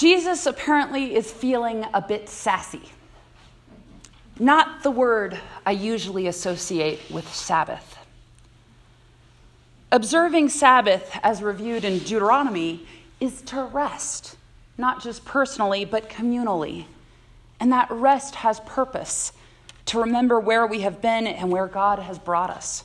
Jesus apparently is feeling a bit sassy. Not the word I usually associate with Sabbath. Observing Sabbath, as reviewed in Deuteronomy, is to rest, not just personally, but communally. And that rest has purpose, to remember where we have been and where God has brought us.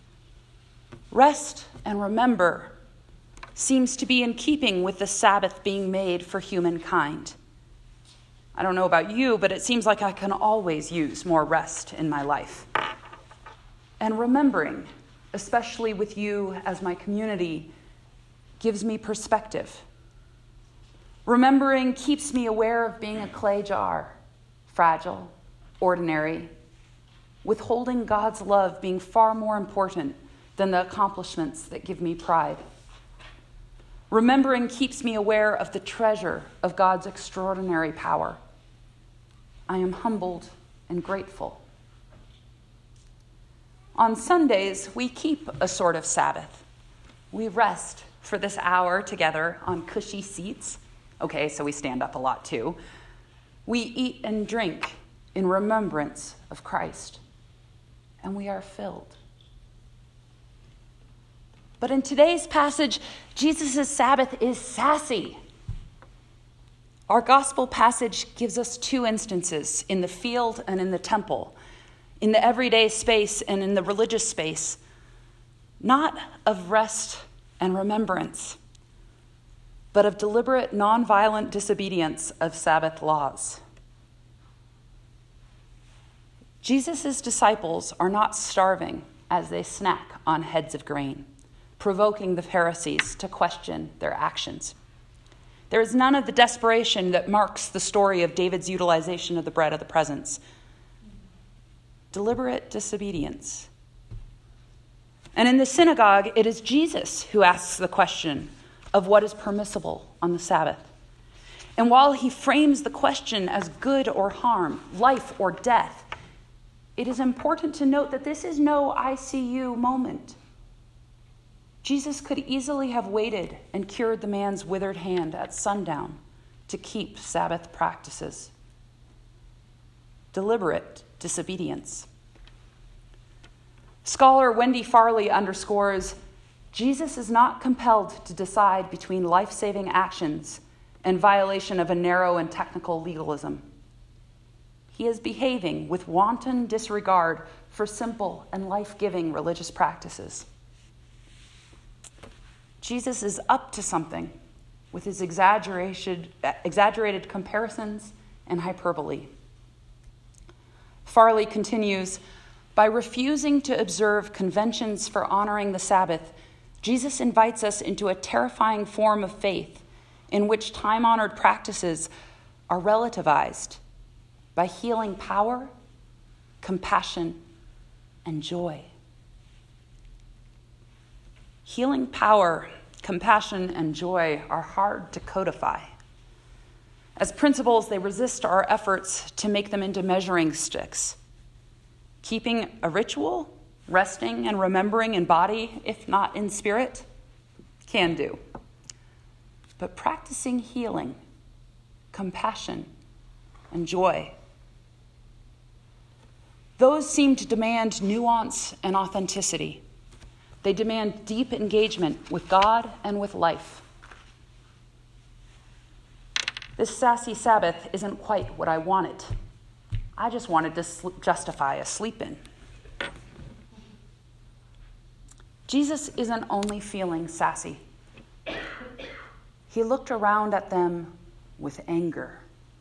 Rest and remember seems to be in keeping with the Sabbath being made for humankind. I don't know about you, but it seems like I can always use more rest in my life. And remembering, especially with you as my community, gives me perspective. Remembering keeps me aware of being a clay jar, fragile, ordinary, withholding God's love being far more important than the accomplishments that give me pride. Remembering keeps me aware of the treasure of God's extraordinary power. I am humbled and grateful. On Sundays, we keep a sort of Sabbath. We rest for this hour together on cushy seats. Okay, so we stand up a lot too. We eat and drink in remembrance of Christ, and we are filled. But in today's passage, Jesus' Sabbath is sassy. Our gospel passage gives us two instances, in the field and in the temple, in the everyday space and in the religious space, not of rest and remembrance, but of deliberate, nonviolent disobedience of Sabbath laws. Jesus' disciples are not starving as they snack on heads of grain, provoking the Pharisees to question their actions. There is none of the desperation that marks the story of David's utilization of the bread of the presence. Deliberate disobedience. And in the synagogue, it is Jesus who asks the question of what is permissible on the Sabbath. And while he frames the question as good or harm, life or death, it is important to note that this is no ICU moment. Jesus could easily have waited and cured the man's withered hand at sundown to keep Sabbath practices. Deliberate disobedience. Scholar Wendy Farley underscores, Jesus is not compelled to decide between life-saving actions and violation of a narrow and technical legalism. He is behaving with wanton disregard for simple and life-giving religious practices. Jesus is up to something with his exaggerated comparisons and hyperbole. Farley continues, by refusing to observe conventions for honoring the Sabbath, Jesus invites us into a terrifying form of faith in which time-honored practices are relativized by healing power, compassion, and joy. Healing power, compassion, and joy are hard to codify. As principles, they resist our efforts to make them into measuring sticks. Keeping a ritual, resting and remembering in body, if not in spirit, can do. But practicing healing, compassion, and joy, those seem to demand nuance and authenticity. They demand deep engagement with God and with life. This sassy Sabbath isn't quite what I wanted. I just wanted to justify a sleep in. Jesus isn't only feeling sassy. He looked around at them with anger.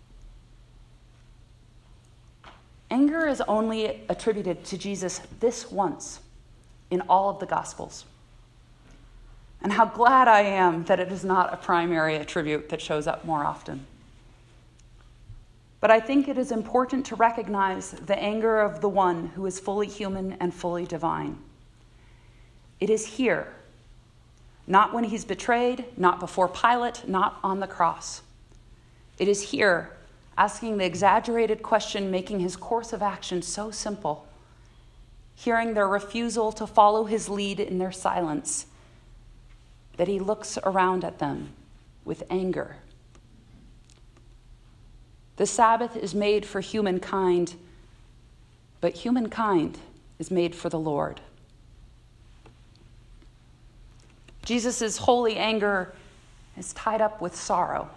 Anger is only attributed to Jesus this once in all of the Gospels. And how glad I am that it is not a primary attribute that shows up more often. But I think it is important to recognize the anger of the one who is fully human and fully divine. It is here, not when he's betrayed, not before Pilate, not on the cross. It is here, asking the exaggerated question, making his course of action so simple, hearing their refusal to follow his lead in their silence, that he looks around at them with anger. The Sabbath is made for humankind, but humankind is made for the Lord. Jesus' holy anger is tied up with sorrow.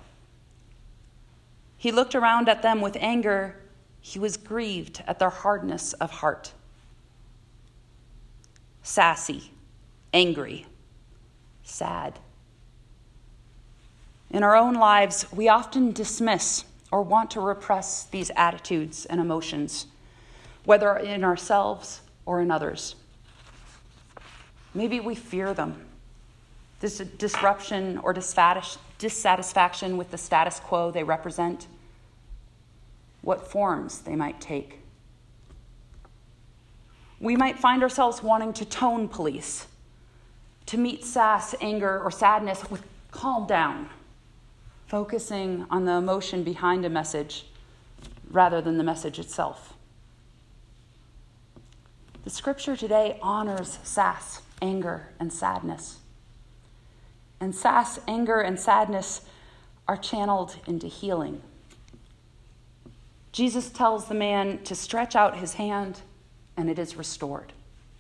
He looked around at them with anger. He was grieved at their hardness of heart. Sassy, angry, sad. In our own lives, we often dismiss or want to repress these attitudes and emotions, whether in ourselves or in others. Maybe we fear them. This disruption or dissatisfaction with the status quo they represent, what forms they might take. We might find ourselves wanting to tone police, to meet sass, anger, or sadness with calm down, focusing on the emotion behind a message rather than the message itself. The scripture today honors sass, anger, and sadness. And sass, anger, and sadness are channeled into healing. Jesus tells the man to stretch out his hand, and it is restored.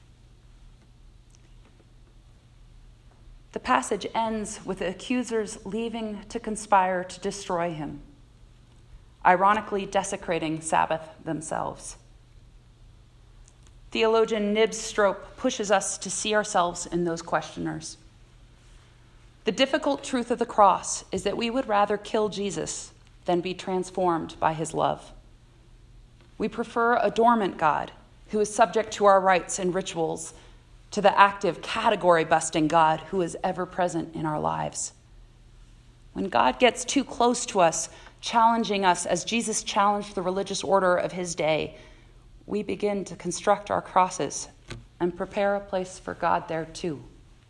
The passage ends with the accusers leaving to conspire to destroy him, ironically desecrating Sabbath themselves. Theologian Nibs Strope pushes us to see ourselves in those questioners. The difficult truth of the cross is that we would rather kill Jesus than be transformed by his love. We prefer a dormant God who is subject to our rites and rituals to the active, category-busting God who is ever present in our lives. When God gets too close to us, challenging us as Jesus challenged the religious order of his day, we begin to construct our crosses and prepare a place for God there too.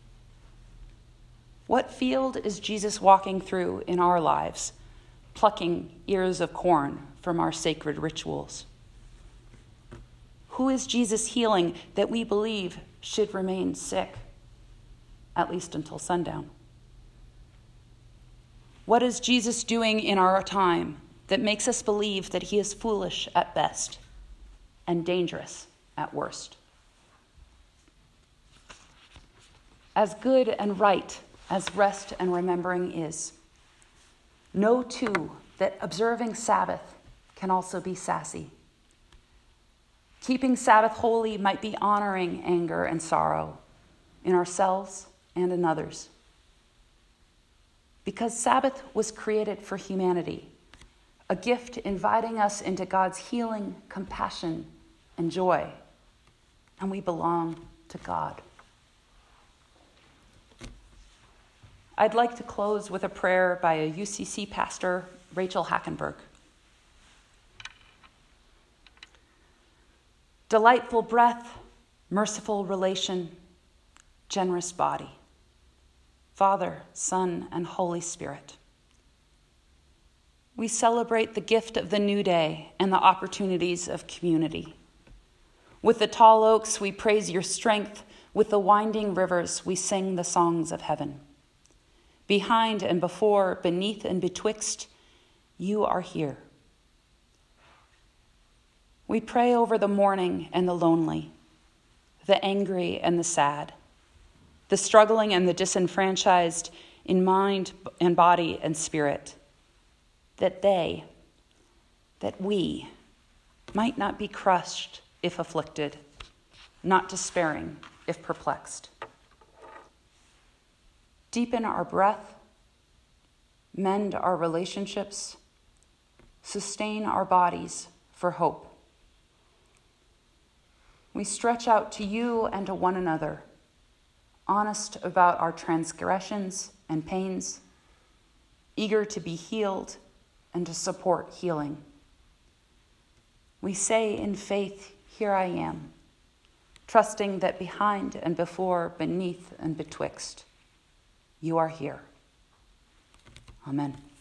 What field is Jesus walking through in our lives, plucking ears of corn from our sacred rituals? Who is Jesus healing that we believe should remain sick, at least until sundown? What is Jesus doing in our time that makes us believe that he is foolish at best and dangerous at worst? As good and right as rest and remembering is, know too that observing Sabbath can also be sassy. Keeping Sabbath holy might be honoring anger and sorrow in ourselves and in others. Because Sabbath was created for humanity, a gift inviting us into God's healing, compassion, and joy, and we belong to God. I'd like to close with a prayer by a UCC pastor, Rachel Hackenberg. Delightful breath, merciful relation, generous body. Father, Son, and Holy Spirit. We celebrate the gift of the new day and the opportunities of community. With the tall oaks, we praise your strength. With the winding rivers, we sing the songs of heaven. Behind and before, beneath and betwixt, you are here. We pray over the mourning and the lonely, the angry and the sad, the struggling and the disenfranchised in mind and body and spirit, that we might not be crushed if afflicted, not despairing if perplexed. Deepen our breath, mend our relationships, sustain our bodies for hope. We stretch out to you and to one another, honest about our transgressions and pains, eager to be healed and to support healing. We say in faith, here I am, trusting that behind and before, beneath and betwixt, you are here. Amen.